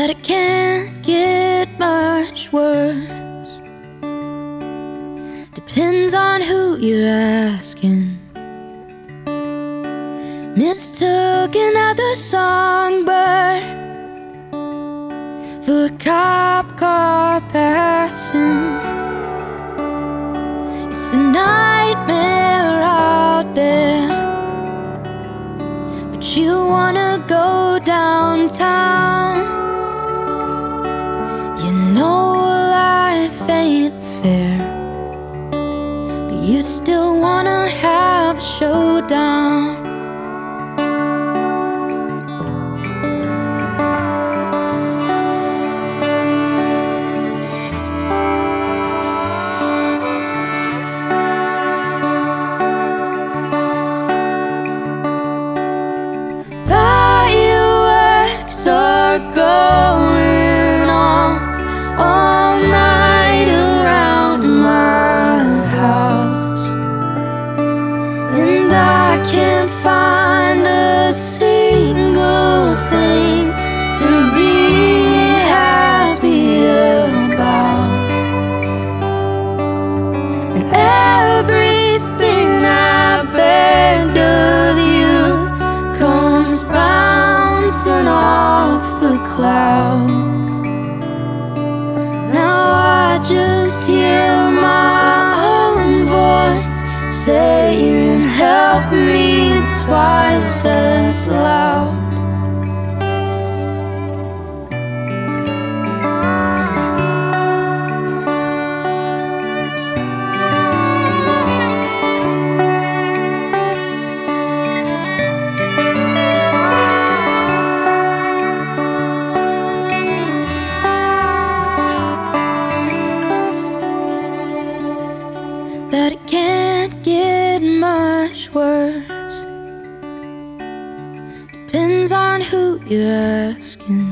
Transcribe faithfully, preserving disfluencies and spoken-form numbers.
that it can't get much worse. Depends on who you're asking. Mistook another songbird for a cop car passing. It's a nightmare out there, but you wanna go downtown. You know life ain't fair, but you still wanna have a showdown. Fireworks are going off all night around my house, and I can't find a single thing to be happy about. And everything I begged of you comes bouncing off the clouds. Now I just hear my own voice saying, help me, twice as loud. That it can't get much worse. Depends on who you're asking.